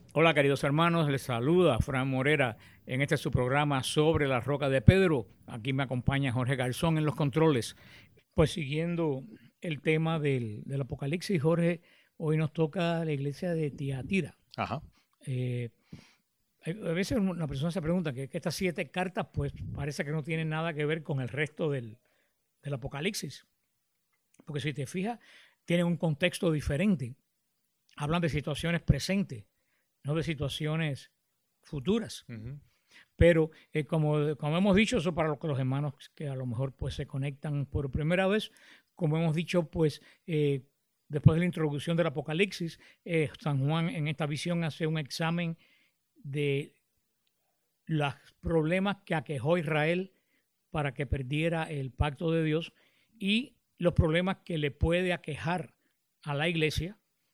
Hola queridos hermanos, les saluda Fran Morera en este su programa sobre la Roca de Pedro. Aquí me acompaña Jorge Garzón en los controles. Pues siguiendo el tema del Apocalipsis, Jorge, hoy nos toca la iglesia de Tiatira. Ajá. Eh, a veces una persona se pregunta que estas 7 cartas pues parece que no tienen nada que ver con el resto del Apocalipsis. Porque si te fijas, tienen un contexto diferente. Hablan de situaciones presentes, no de situaciones futuras. Ujú. Pero como hemos dicho, eso para los hermanos que a lo mejor pues se conectan por primera vez, como hemos dicho, pues después de la introducción del Apocalipsis, San Juan en esta visión hace un examen de los problemas que aquejó a Israel para que perdiera el pacto de Dios y los problemas que le puede aquejar a la iglesia,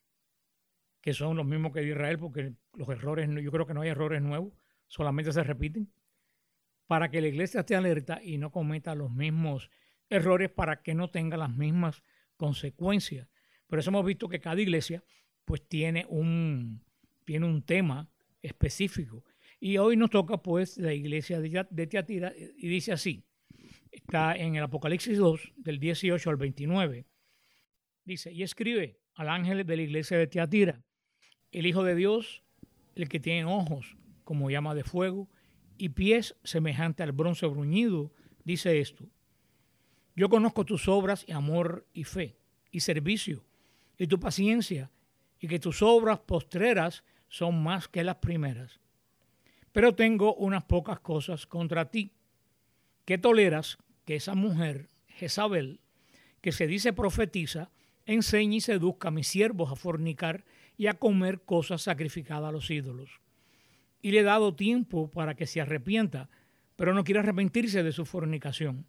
que son los mismos que de Israel, porque los errores, yo creo que no hay errores nuevos, solamente se repiten, para que la iglesia esté alerta y no cometa los mismos errores para que no tenga las mismas consecuencias. Por eso hemos visto que cada iglesia pues tiene un tema específico. Y hoy nos toca pues la iglesia de Tiatira y dice así, está en el Apocalipsis 2 del 18 al 29. Dice, y escribe al ángel de la iglesia de Tiatira, el Hijo de Dios, el que tiene ojos como llama de fuego y pies semejante al bronce bruñido, dice esto. Yo conozco tus obras y amor y fe y servicio y tu paciencia y que tus obras postreras son más que las primeras. Pero tengo unas pocas cosas contra ti, que toleras que esa mujer, Jezabel, que se dice profetiza, enseñe y seduzca a mis siervos a fornicar y a comer cosas sacrificadas a los ídolos. Y le he dado tiempo para que se arrepienta, pero no quiere arrepentirse de su fornicación.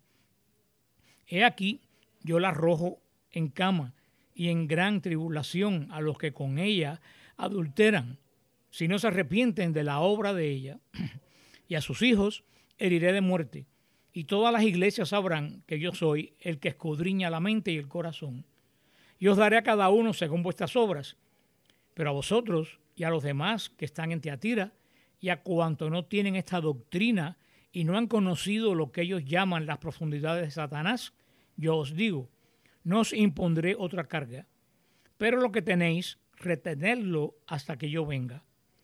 He aquí, yo la arrojo en cama y en gran tribulación a los que con ella adulteran, si no se arrepienten de la obra de ella. Y a sus hijos heriré de muerte. Y todas las iglesias sabrán que yo soy el que escudriña la mente y el corazón. Y os daré a cada uno según vuestras obras. Pero a vosotros y a los demás que están en Tiatira, y a cuanto no tienen esta doctrina y no han conocido lo que ellos llaman las profundidades de Satanás, yo os digo, no os impondré otra carga, pero lo que tenéis, retenedlo hasta que yo venga.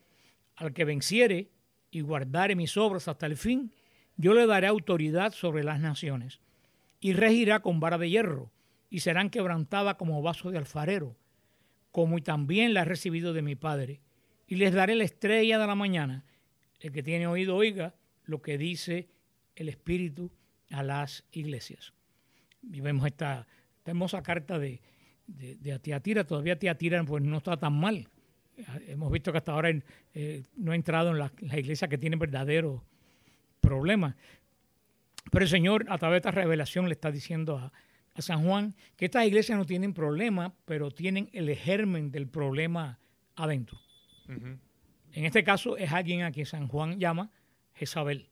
Al que venciere y guardare mis obras hasta el fin, yo le daré autoridad sobre las naciones, y regirá con vara de hierro, y serán quebrantadas como vaso de alfarero, como y también la he recibido de mi Padre. Y les daré la estrella de la mañana. El que tiene oído oiga lo que dice el Espíritu a las iglesias. Y vemos esta hermosa carta de Tiatira. Todavía Tiatira pues, no está tan mal. Hemos visto que hasta ahora no ha entrado en las iglesias que tienen verdaderos problemas. Pero el Señor a través de esta revelación le está diciendo a San Juan que estas iglesias no tienen problema, pero tienen el germen del problema adentro. Ujú. En este caso es alguien a quien San Juan llama Jezabel.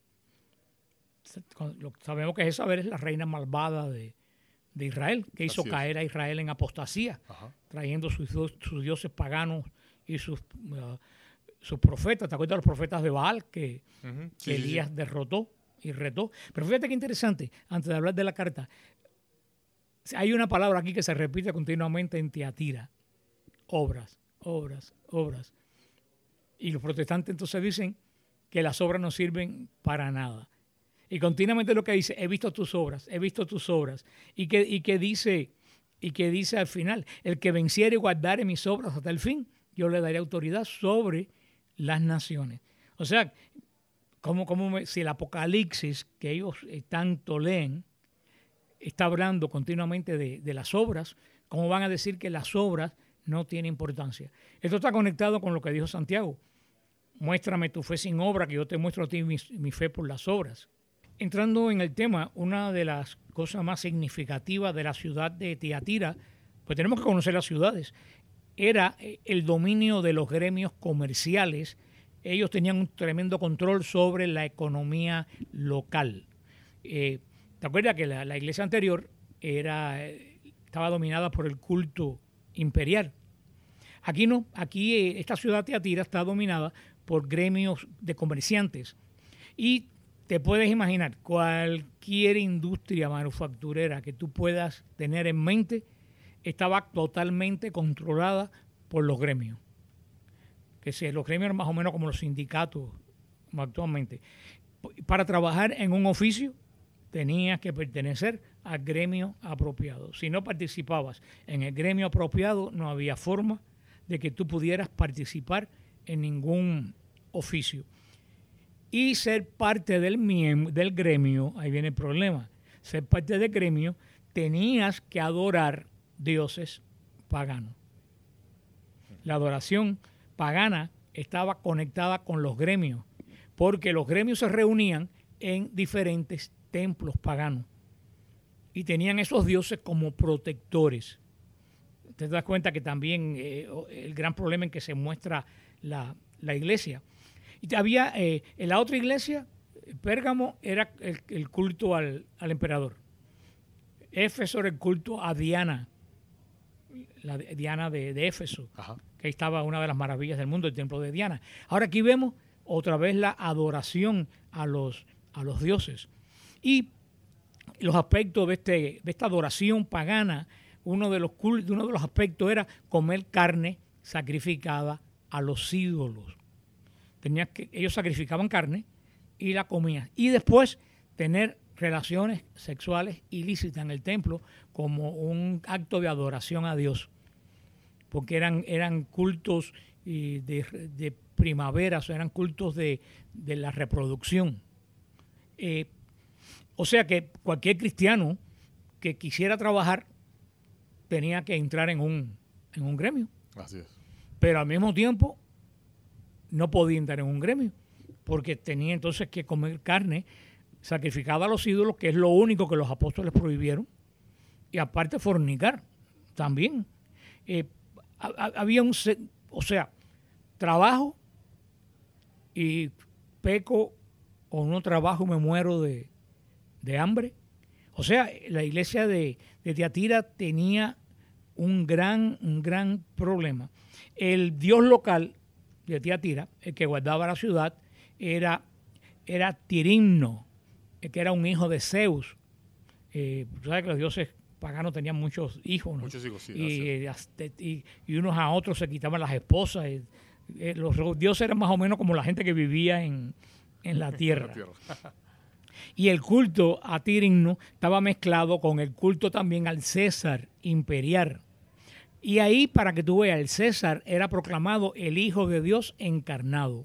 Sabemos que Jezabel es la reina malvada de Israel, que hizo caer a Israel en apostasía, Ajá. trayendo sus dioses paganos y sus profetas. ¿Te acuerdas de los profetas de Baal que Ujú. Sí, Elías sí. derrotó y retó? Pero fíjate qué interesante, antes de hablar de la carta, hay una palabra aquí que se repite continuamente en Tiatira. Obras, obras, obras. Y los protestantes entonces dicen que las obras no sirven para nada. Y continuamente lo que dice, he visto tus obras, he visto tus obras. Y que dice al final, el que venciere y guardare mis obras hasta el fin, yo le daré autoridad sobre las naciones. O sea, si el Apocalipsis que ellos tanto leen está hablando continuamente de las obras, ¿cómo van a decir que las obras no tienen importancia? Esto está conectado con lo que dijo Santiago. Muéstrame tu fe sin obra, que yo te muestro a ti mi fe por las obras. Entrando en el tema, una de las cosas más significativas de la ciudad de Tiatira, pues tenemos que conocer las ciudades, era el dominio de los gremios comerciales. Ellos tenían un tremendo control sobre la economía local. ¿Te acuerdas que la iglesia anterior estaba dominada por el culto imperial? Aquí no, aquí esta ciudad Tiatira está dominada por gremios de comerciantes. Y te puedes imaginar, cualquier industria manufacturera que tú puedas tener en mente estaba totalmente controlada por los gremios. Que si los gremios eran más o menos como los sindicatos actualmente. Para trabajar en un oficio tenías que pertenecer al gremio apropiado. Si no participabas en el gremio apropiado, no había forma de que tú pudieras participar en ningún oficio. Y ser parte del gremio, ahí viene el problema, ser parte del gremio, tenías que adorar dioses paganos. La adoración pagana estaba conectada con los gremios, porque los gremios se reunían en diferentes templos paganos y tenían esos dioses como protectores. Te das cuenta que también el gran problema en que se muestra la iglesia. Y había en la otra iglesia, Pérgamo, era el culto al emperador. Éfeso era el culto a Diana, la Diana de Éfeso. Ajá. Que ahí estaba una de las maravillas del mundo, el templo de Diana. Ahora aquí vemos otra vez la adoración a los dioses. Y los aspectos de esta adoración pagana, uno de los aspectos era comer carne sacrificada a los ídolos. Ellos sacrificaban carne y la comían. Y después tener relaciones sexuales ilícitas en el templo como un acto de adoración a Dios. Porque eran cultos de primavera, o sea, eran cultos de la reproducción. O sea que cualquier cristiano que quisiera trabajar tenía que entrar en un gremio. Así es. Pero al mismo tiempo no podía entrar en un gremio, porque tenía entonces que comer carne sacrificada a los ídolos, que es lo único que los apóstoles prohibieron, y aparte fornicar también. Había trabajo y peco o no trabajo, me muero de hambre. O sea, la iglesia de Tiatira tenía un gran problema. El dios local de Tiatira, el que guardaba la ciudad, era Tirimno, que era un hijo de Zeus. Sabes que los dioses paganos tenían muchos hijos, ¿no? Muchos hijos, sí. Y unos a otros se quitaban las esposas. Los dioses eran más o menos como la gente que vivía en la tierra. Y el culto a Tirimno estaba mezclado con el culto también al César imperial. Y ahí, para que tú veas, el César era proclamado el Hijo de Dios encarnado,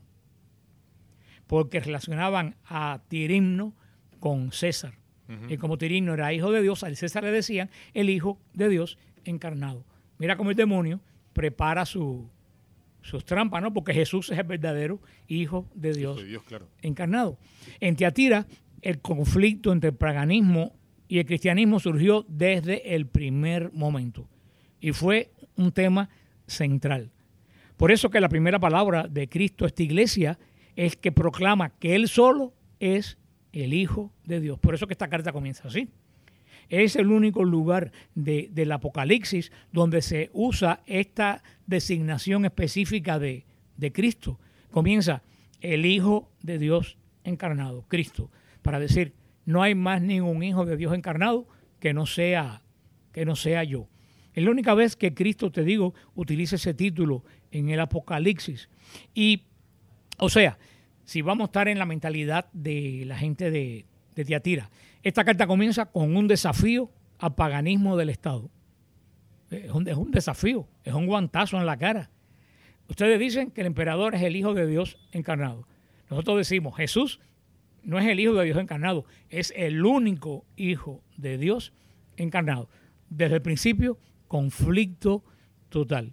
porque relacionaban a Tirimno con César. Uh-huh. Y como Tirimno era hijo de Dios, al César le decían el Hijo de Dios encarnado. Mira cómo el demonio prepara sus trampas, ¿no? Porque Jesús es el verdadero Hijo de Dios, claro, encarnado. En Tiatira, el conflicto entre el paganismo y el cristianismo surgió desde el primer momento y fue un tema central. Por eso que la primera palabra de Cristo a esta iglesia es que proclama que Él solo es el Hijo de Dios. Por eso que esta carta comienza así. Es el único lugar del Apocalipsis donde se usa esta designación específica de Cristo. Comienza el Hijo de Dios encarnado, Cristo, para decir, no hay más ningún Hijo de Dios encarnado que no sea yo. Es la única vez que Cristo, te digo, utiliza ese título en el Apocalipsis. Y, o sea, si vamos a estar en la mentalidad de la gente de Tiatira, esta carta comienza con un desafío al paganismo del Estado. Es un desafío, es un guantazo en la cara. Ustedes dicen que el emperador es el Hijo de Dios encarnado. Nosotros decimos, Jesús no es el Hijo de Dios encarnado, es el único Hijo de Dios encarnado. Desde el principio, conflicto total.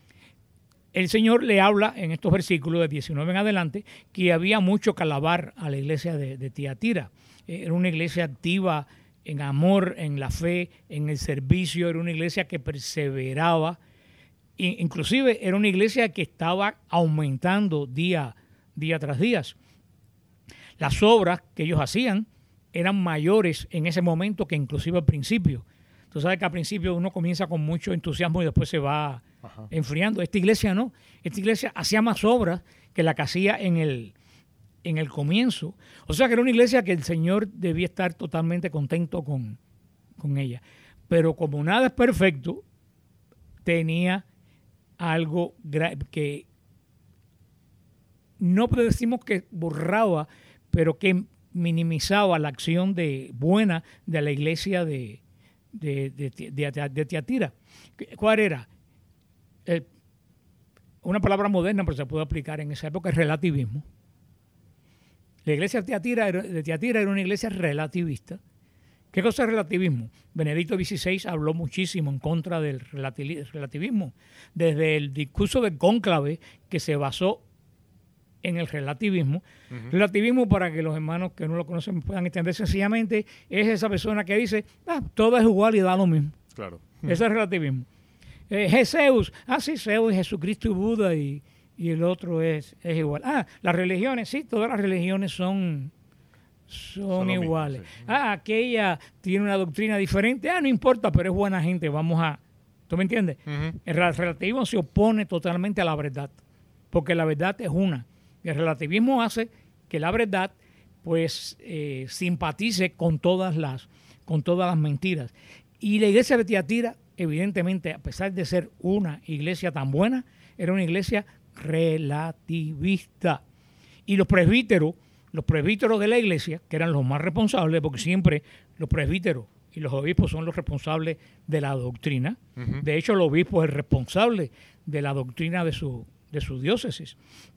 El Señor le habla en estos versículos de 19 en adelante que había mucho que alabar a la iglesia de Tiatira. Era una iglesia activa en amor, en la fe, en el servicio. Era una iglesia que perseveraba. Inclusive era una iglesia que estaba aumentando día tras día. Las obras que ellos hacían eran mayores en ese momento que inclusive al principio. Tú sabes que al principio uno comienza con mucho entusiasmo y después se va Ajá. enfriando. Esta iglesia no. Esta iglesia hacía más obras que la que hacía en el comienzo. O sea que era una iglesia que el Señor debía estar totalmente contento con ella. Pero como nada es perfecto, tenía algo que no decimos que borraba, pero que minimizaba la acción buena de la iglesia de Tiatira. ¿Cuál era? Una palabra moderna, pero se puede aplicar en esa época, es relativismo. La iglesia de Tiatira era una iglesia relativista. ¿Qué cosa es relativismo? Benedicto XVI habló muchísimo en contra del relativismo, desde el discurso del cónclave que se basó en el relativismo. Uh-huh. Relativismo, para que los hermanos que no lo conocen puedan entender sencillamente, es esa persona que dice, todo es igual y da lo mismo. Claro. Ese es relativismo. Zeus, sí, Zeus, Jesucristo y Buda y el otro es igual. Las religiones, sí, todas las religiones son iguales. Mismo, sí. Aquella tiene una doctrina diferente, no importa, pero es buena gente, vamos a... ¿Tú me entiendes? Uh-huh. El relativismo se opone totalmente a la verdad, porque la verdad es una. El relativismo hace que la verdad pues simpatice con todas las mentiras. Y la iglesia de Tiatira, evidentemente, a pesar de ser una iglesia tan buena, era una iglesia relativista. Y los presbíteros de la iglesia, que eran los más responsables, porque siempre los presbíteros y los obispos son los responsables de la doctrina. Uh-huh. De hecho, el obispo es el responsable de la doctrina de su diócesis.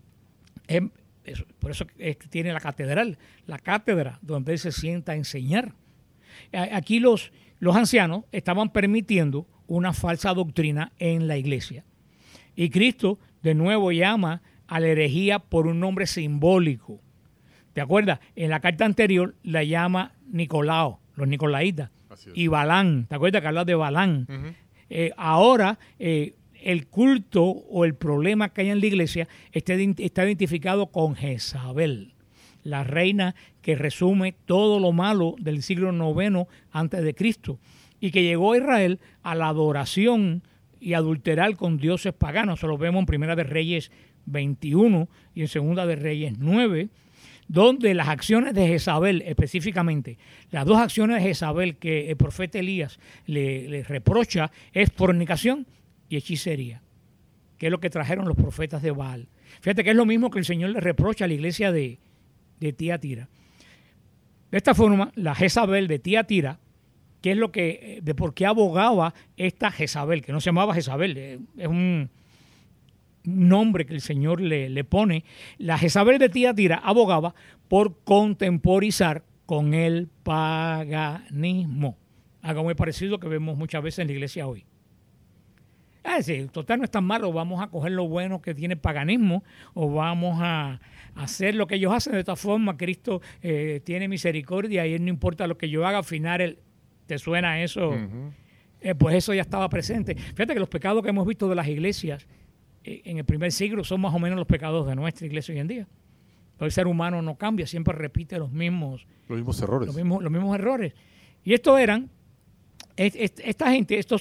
Por eso tiene la cátedra donde él se sienta a enseñar. Aquí los ancianos estaban permitiendo una falsa doctrina en la iglesia. Y Cristo de nuevo llama a la herejía por un nombre simbólico. ¿Te acuerdas? En la carta anterior la llama Nicolao, los nicolaitas, y Balán. ¿Te acuerdas que hablas de Balán? Uh-huh. Ahora el culto o el problema que hay en la iglesia está identificado con Jezabel, la reina que resume todo lo malo del siglo IX antes de Cristo y que llegó a Israel a la adoración y adulterar con dioses paganos. Eso lo vemos en Primera de Reyes 21 y en Segunda de Reyes 9, donde las acciones de Jezabel, específicamente, las dos acciones de Jezabel que el profeta Elías le reprocha es fornicación y hechicería, que es lo que trajeron los profetas de Baal. Fíjate que es lo mismo que el Señor le reprocha a la iglesia de Tiatira. De esta forma, la Jezabel de Tiatira, que es de por qué abogaba esta Jezabel, que no se llamaba Jezabel, es un nombre que el Señor le pone. La Jezabel de Tiatira abogaba por contemporizar con el paganismo, algo muy parecido que vemos muchas veces en la iglesia hoy. Sí, total, no es tan malo, vamos a coger lo bueno que tiene el paganismo o vamos a hacer lo que ellos hacen. De esta forma, Cristo tiene misericordia y él no importa lo que yo haga, al final ¿te suena eso? Uh-huh. Pues eso ya estaba presente. Fíjate que los pecados que hemos visto de las iglesias en el primer siglo son más o menos los pecados de nuestra iglesia hoy en día. El ser humano no cambia, siempre repite los mismos errores. Los mismos errores. Y estos eran, esta gente, estos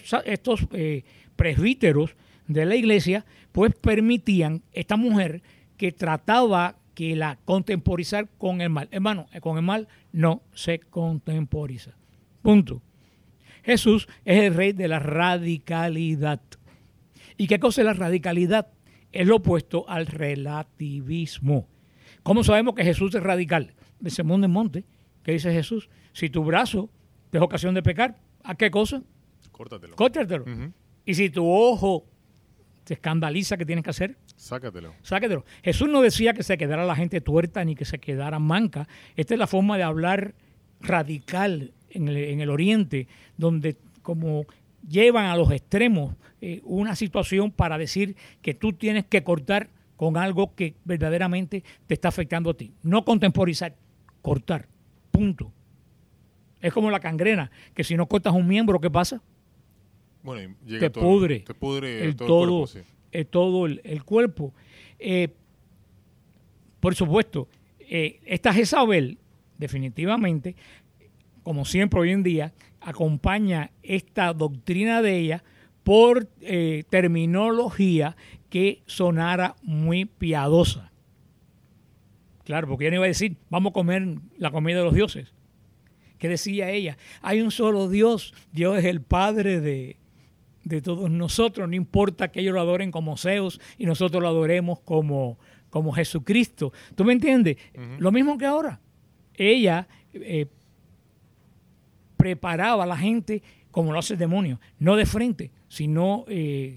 presbíteros de la iglesia, pues permitían esta mujer que trataba que la contemporizar con el mal. Hermano, con el mal no se contemporiza. Punto. Jesús es el rey de la radicalidad. ¿Y qué cosa es la radicalidad? Es lo opuesto al relativismo. ¿Cómo sabemos que Jesús es radical? De Sermón del Monte, que dice Jesús, si tu brazo te es ocasión de pecar, ¿a qué cosa? Córtatelo. Uh-huh. Y si tu ojo te escandaliza, ¿qué tienes que hacer? Sácatelo. Jesús no decía que se quedara la gente tuerta ni que se quedara manca. Esta es la forma de hablar radical en el Oriente, donde como llevan a los extremos una situación para decir que tú tienes que cortar con algo que verdaderamente te está afectando a ti. No contemporizar, cortar. Punto. Es como la gangrena, que si no cortas un miembro, ¿qué pasa? Bueno, te pudre todo el cuerpo. Por supuesto, esta Jezabel, definitivamente, como siempre hoy en día, acompaña esta doctrina de ella por terminología que sonara muy piadosa. Claro, porque ella no iba a decir, vamos a comer la comida de los dioses. ¿Qué decía ella? Hay un solo Dios, Dios es el Padre de todos nosotros, no importa que ellos lo adoren como Zeus y nosotros lo adoremos como Jesucristo. ¿Tú me entiendes? Uh-huh. Lo mismo que ahora. Ella preparaba a la gente como lo hace el demonio, no de frente, sino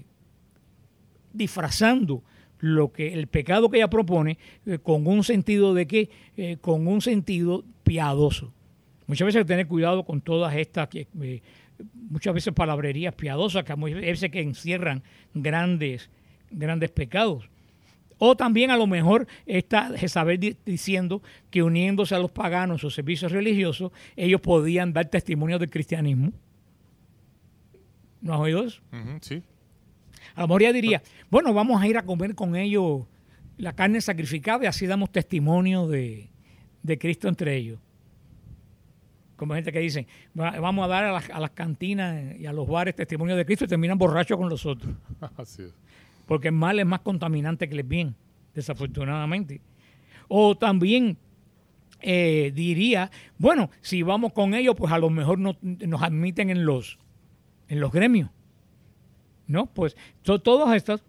disfrazando el pecado que ella propone con un sentido de qué, con un sentido piadoso. Muchas veces hay que tener cuidado con todas estas, muchas veces palabrerías piadosas que a veces que encierran grandes pecados. O también a lo mejor está Jezabel diciendo que uniéndose a los paganos en sus servicios religiosos, ellos podían dar testimonio del cristianismo. ¿No has oído eso? Uh-huh, sí. A lo mejor ella diría, bueno, vamos a ir a comer con ellos la carne sacrificada y así damos testimonio de Cristo entre ellos. Como gente que dice, vamos a dar a las cantinas y a los bares testimonio de Cristo y terminan borrachos con los otros. Así es. Porque el mal es más contaminante que el bien, desafortunadamente. O también diría, bueno, si vamos con ellos, pues a lo mejor nos admiten en los gremios. ¿No? Pues todas estas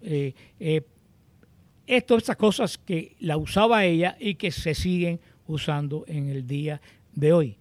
cosas que la usaba ella y que se siguen usando en el día de hoy.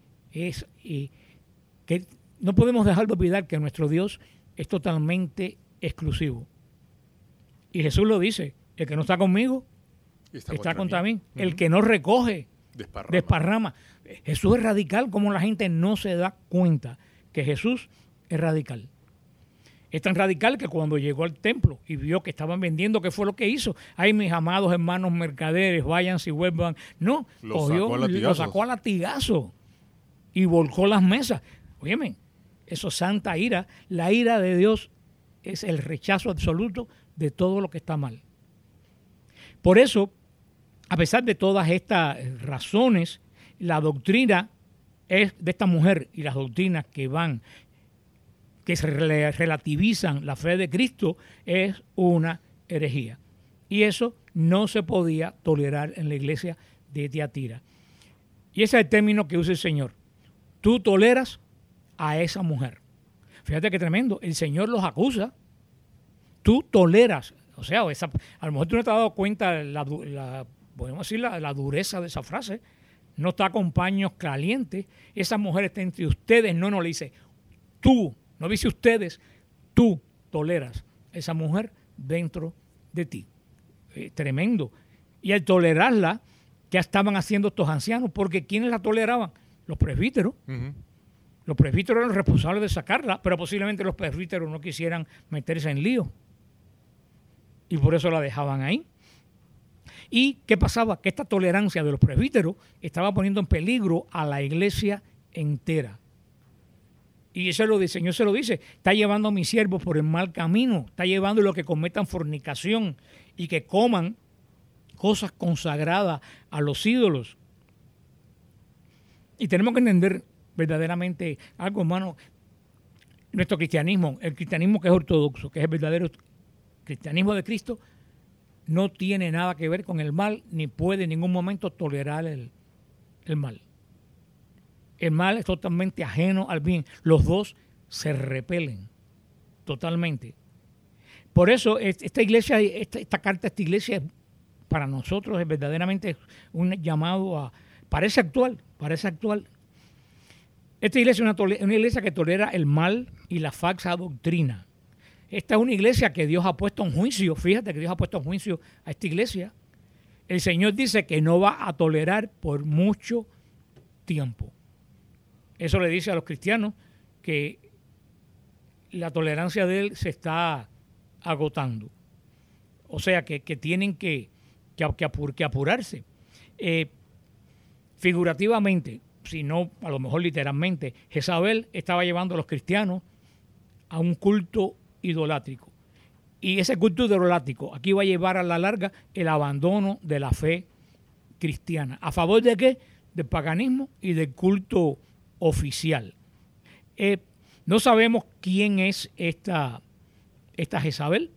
Que no podemos dejar de olvidar que nuestro Dios es totalmente exclusivo. Y Jesús lo dice, el que no está conmigo está contra mí. Uh-huh. El que no recoge, desparrama. Jesús es radical, como la gente no se da cuenta que Jesús es radical. Es tan radical que cuando llegó al templo y vio que estaban vendiendo, ¿qué fue lo que hizo? Ay, mis amados hermanos mercaderes, váyanse y vuelvan. No, lo sacó a latigazo y volcó las mesas. Óyeme, eso es santa ira. La ira de Dios es el rechazo absoluto de todo lo que está mal. Por eso, a pesar de todas estas razones, la doctrina es de esta mujer y las doctrinas que se relativizan la fe de Cristo es una herejía. Y eso no se podía tolerar en la iglesia de Tiatira. Y ese es el término que usa el Señor. Tú toleras a esa mujer. Fíjate qué tremendo. El Señor los acusa. Tú toleras. O sea, a lo mejor tú no te has dado cuenta, podemos decir, la dureza de esa frase. No está con paños calientes. Esa mujer está entre ustedes. No le dice tú. No dice ustedes, tú toleras a esa mujer dentro de ti. Tremendo. Y al tolerarla, ¿qué estaban haciendo estos ancianos? Porque ¿quiénes la toleraban? Los presbíteros. Uh-huh. Los presbíteros eran los responsables de sacarla, pero posiblemente los presbíteros no quisieran meterse en lío. Y por eso la dejaban ahí. ¿Y qué pasaba? Que esta tolerancia de los presbíteros estaba poniendo en peligro a la iglesia entera. Y eso el Señor se lo dice, está llevando a mis siervos por el mal camino, está llevando a los que cometan fornicación y que coman cosas consagradas a los ídolos. Y tenemos que entender verdaderamente algo, hermano, nuestro cristianismo, el cristianismo que es ortodoxo, que es el verdadero cristianismo de Cristo, no tiene nada que ver con el mal, ni puede en ningún momento tolerar el mal. El mal es totalmente ajeno al bien. Los dos se repelen totalmente. Por eso esta iglesia, esta carta a esta iglesia para nosotros es verdaderamente un llamado parece actual. Esta iglesia es una iglesia que tolera el mal y la falsa doctrina. Esta es una iglesia que Dios ha puesto en juicio. Fíjate que Dios ha puesto en juicio a esta iglesia. El Señor dice que no va a tolerar por mucho tiempo. Eso le dice a los cristianos que la tolerancia de Él se está agotando. O sea, que tienen que apurarse. Figurativamente, si no, a lo mejor literalmente, Jezabel estaba llevando a los cristianos a un culto idolátrico. Y ese culto idolátrico aquí va a llevar a la larga el abandono de la fe cristiana. ¿A favor de qué? Del paganismo y del culto oficial. No sabemos quién es esta Jezabel.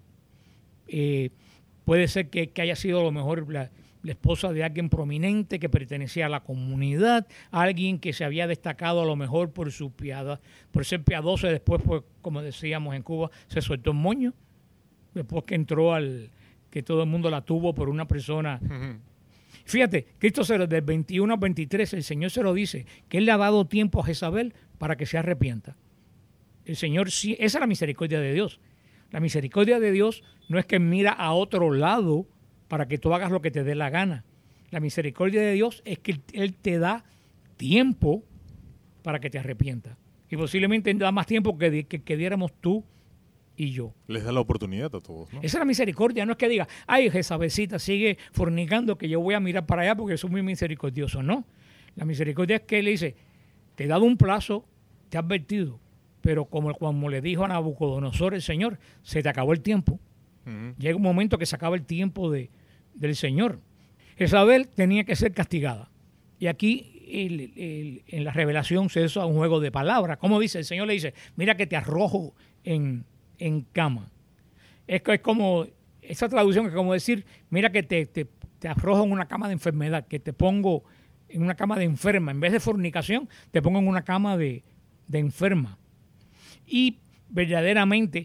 Puede ser que haya sido a lo mejor la esposa de alguien prominente que pertenecía a la comunidad, alguien que se había destacado a lo mejor por ser piadoso, y después, pues, como decíamos en Cuba, se soltó un moño, después que entró que todo el mundo la tuvo por una persona. Fíjate, Cristo del 21 al 23, el Señor se lo dice, que Él le ha dado tiempo a Jezabel para que se arrepienta. El Señor sí, esa es la misericordia de Dios. La misericordia de Dios no es que mira a otro lado para que tú hagas lo que te dé la gana. La misericordia de Dios es que Él te da tiempo para que te arrepientas. Y posiblemente da más tiempo que diéramos tú y yo. Les da la oportunidad a todos, ¿no? Esa es la misericordia, no es que diga, ay, Jezabelcita sigue fornicando, que yo voy a mirar para allá porque soy muy misericordioso. No, la misericordia es que Él le dice, te he dado un plazo, te he advertido, pero como le dijo a Nabucodonosor el Señor, se te acabó el tiempo. Llega un momento que se acaba el tiempo del Señor. Jezabel tenía que ser castigada. Y aquí en la revelación se usa un juego de palabras. Como dice, el Señor le dice, mira que te arrojo en cama. Es como, esa traducción es como decir, mira que te arrojo en una cama de enfermedad, que te pongo en una cama de enferma. En vez de fornicación, te pongo en una cama de enferma. Y verdaderamente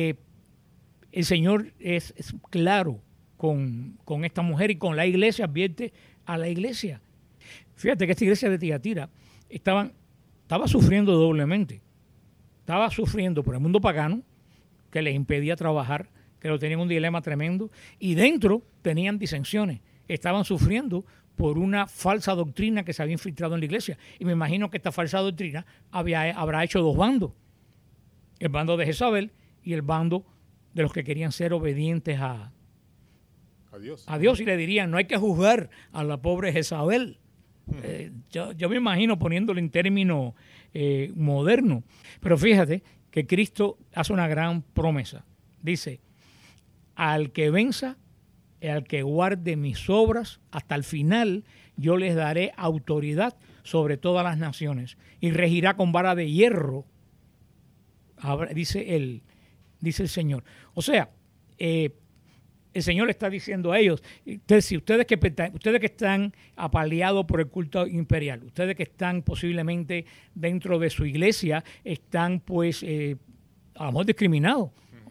el Señor es claro con esta mujer y con la iglesia, advierte a la iglesia. Fíjate que esta iglesia de Tiatira estaba sufriendo doblemente. Estaba sufriendo por el mundo pagano, que les impedía trabajar, que lo tenían un dilema tremendo, y dentro tenían disensiones. Estaban sufriendo por una falsa doctrina que se había infiltrado en la iglesia. Y me imagino que esta falsa doctrina habrá hecho dos bandos. El bando de Jezabel y el bando de los que querían ser obedientes a Dios. Y le dirían, no hay que juzgar a la pobre Jezabel. Yo me imagino poniéndolo en términos modernos. Pero fíjate que Cristo hace una gran promesa. Dice, al que venza, al que guarde mis obras, hasta el final yo les daré autoridad sobre todas las naciones y regirá con vara de hierro, dice el Señor. O sea, el Señor le está diciendo a ellos, ustedes que están apaleados por el culto imperial, ustedes que están posiblemente dentro de su iglesia, están pues a lo mejor discriminados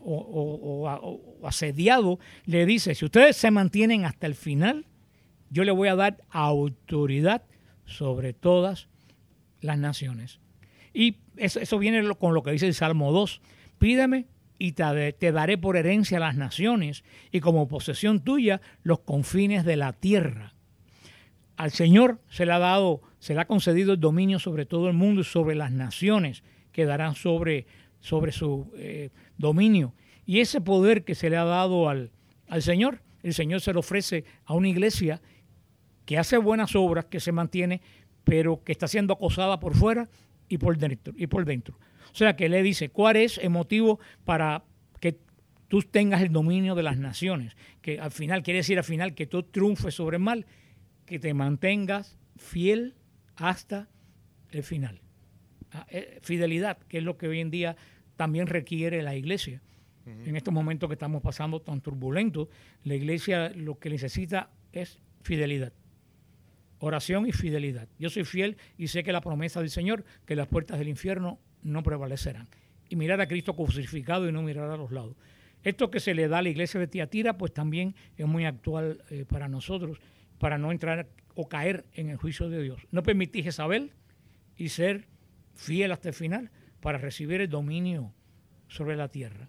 o asediados, le dice, si ustedes se mantienen hasta el final, yo les voy a dar autoridad sobre todas las naciones. Y eso viene con lo que dice el Salmo 2, pídeme y te daré por herencia a las naciones y como posesión tuya los confines de la tierra. Al Señor se le ha concedido el dominio sobre todo el mundo y sobre las naciones que darán sobre su dominio. Y ese poder que se le ha dado al Señor, el Señor se lo ofrece a una iglesia que hace buenas obras, que se mantiene, pero que está siendo acosada por fuera y por dentro. O sea, que le dice, ¿cuál es el motivo para que tú tengas el dominio de las naciones? Que al final, quiere decir al final que tú triunfes sobre el mal, que te mantengas fiel hasta el final. Fidelidad, que es lo que hoy en día también requiere la iglesia. En estos momentos que estamos pasando tan turbulentos, la iglesia lo que necesita es fidelidad. Oración y fidelidad. Yo soy fiel y sé que la promesa del Señor, que las puertas del infierno no prevalecerán. Y mirar a Cristo crucificado y no mirar a los lados. Esto que se le da a la iglesia de Tiatira, pues también es muy actual para nosotros, para no entrar o caer en el juicio de Dios. No permitir Jezabel y ser fiel hasta el final para recibir el dominio sobre la tierra.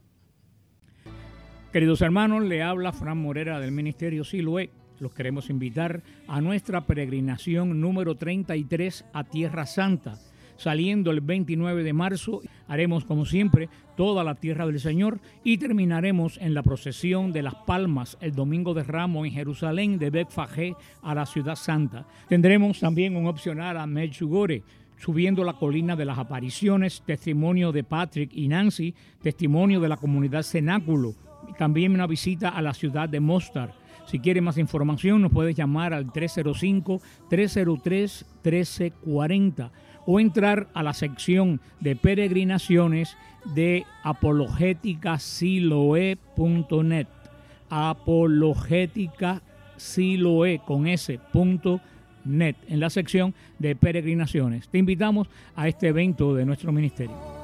Queridos hermanos, le habla Fran Morera del Ministerio Siloé. Los queremos invitar a nuestra peregrinación número 33 a Tierra Santa. Saliendo el 29 de marzo, haremos como siempre toda la tierra del Señor y terminaremos en la procesión de las Palmas el domingo de Ramos en Jerusalén de Betfagé a la Ciudad Santa. Tendremos también un opcional a Medjugorje, subiendo la colina de las apariciones, testimonio de Patrick y Nancy, testimonio de la comunidad Cenáculo, y también una visita a la ciudad de Mostar. Si quiere más información, nos puede llamar al 305-303-1340 o entrar a la sección de peregrinaciones de apologéticasiloe.net. Apologéticasiloe con s.net en la sección de peregrinaciones. Te invitamos a este evento de nuestro ministerio.